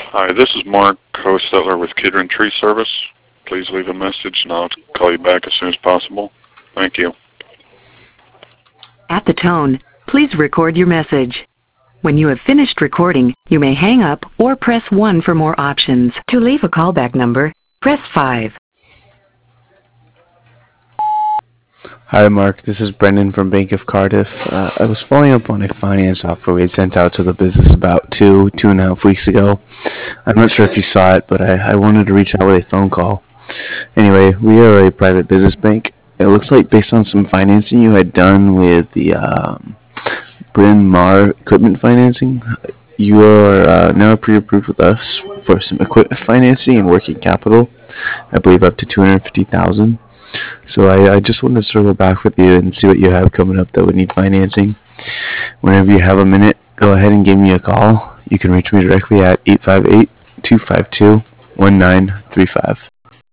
Hi, this is Mark Hostetler with Kidron Tree Service. Please leave a message and I'll call you back as soon as possible. Thank you. At the tone, please record your message. When you have finished recording, you may hang up or press 1 for more options. To leave a callback number, press 5. Hi Mark, this is Brendan from Bank of Cardiff. I was following up on a finance offer we had sent out to the business about two and a half weeks ago. I'm not sure if you saw it, but I wanted to reach out with a phone call. Anyway, we are a private business bank. It looks like based on some financing you had done with the Bryn Mawr equipment financing, you are now pre-approved with us for some equipment financing and working capital. I believe up to $250,000. So I just wanted to circle back with you and see what you have coming up that would need financing. Whenever you have a minute, go ahead and give me a call. You can reach me directly at 858-252-1935.